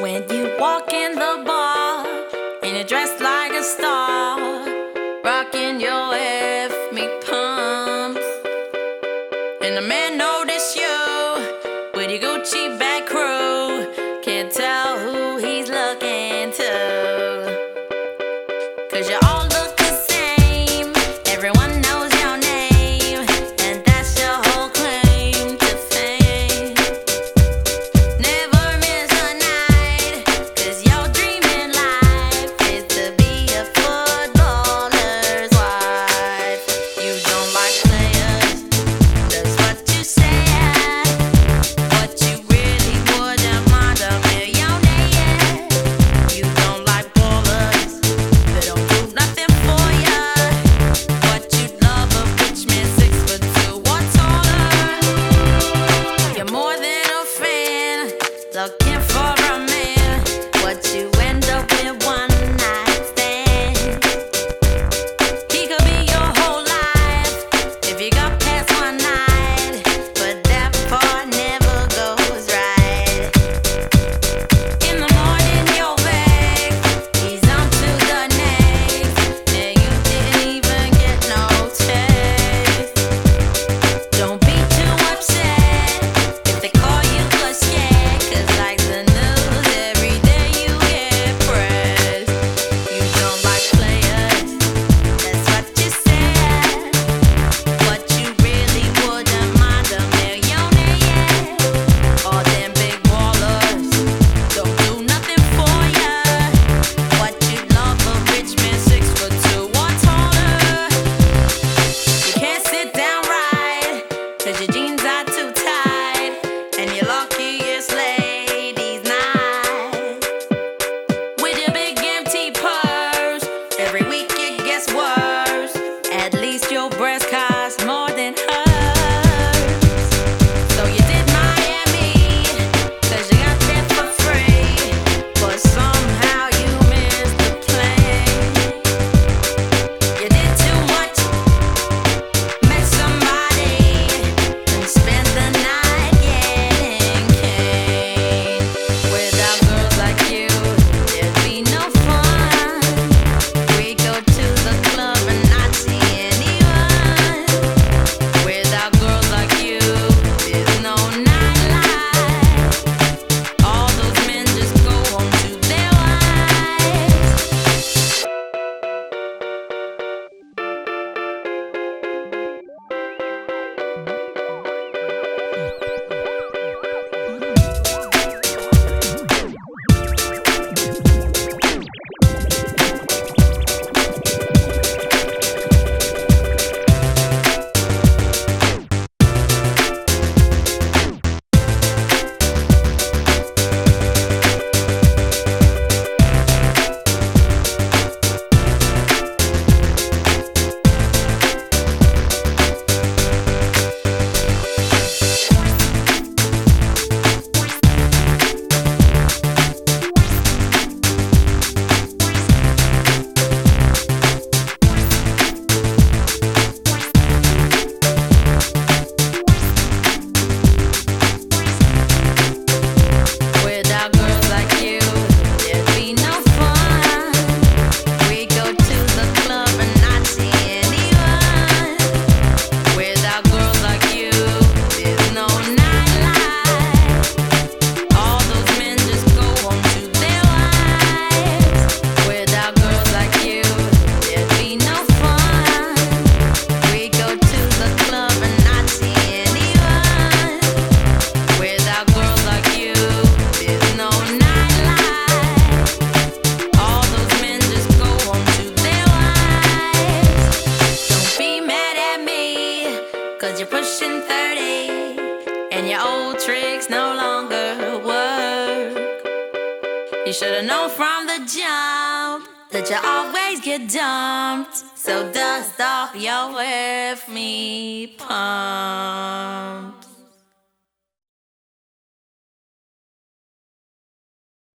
When you walk in the bar and you're dressed like a star, rocking your F me pumps, and the man notice you with your Gucci bag crew. Can't tell who he's looking to, 'cause you all look the same. Everyone knows your name, and that's your whole claim to fame. Never miss a night, 'cause your dream in life is to be a footballer's wife. You don't like players, that's what you said, but you really wouldn't mind a millionaire. You don't like ballers, they don't do nothing for ya, but you'd love a rich man 6'2" or taller. You're more than a fan, looking for a man, what you end up with one night stand. He could be your whole life if you got past one night, but that part never goes right. In the morning you're back, he's on to the next, and you didn't even get no text. Don't be too upset if they call you a scared, 'cause like the news, every day you get pressed. You don't like players, that's what you said, but you really wouldn't mind a millionaire. All them big ballers don't do nothing for ya, but you love a rich man 6'2" or taller. You can't sit down right, 'cause your jeans are too tight, and you're lucky it's ladies' night. With your big empty purse, every week it gets worse. At least your breast costs more than hers. So you did Miami, 'cause you got there for free, but somehow you missed the plane. You did too much, met somebody, and spent the night getting cane. Without girls like you, there'd be no fun. We go to the club and not see anyone. Without girls like you, there's no nightlife. All those men just go home to their wives. Without girls like you, there'd be no fun. We go to the club and not see anyone. Without girls like you, there's no nightlife. All those men just go home to their wives. Without girls like you, there'd be no fun. We go to the club and not see anyone. Without girls like you, there's no nightlife. All those men just go home to their wives. Don't be mad at me, 'cause you're pushing 30, and your old tricks no longer work. You should've known from the jump that you always get dumped. So dust off your with me pump.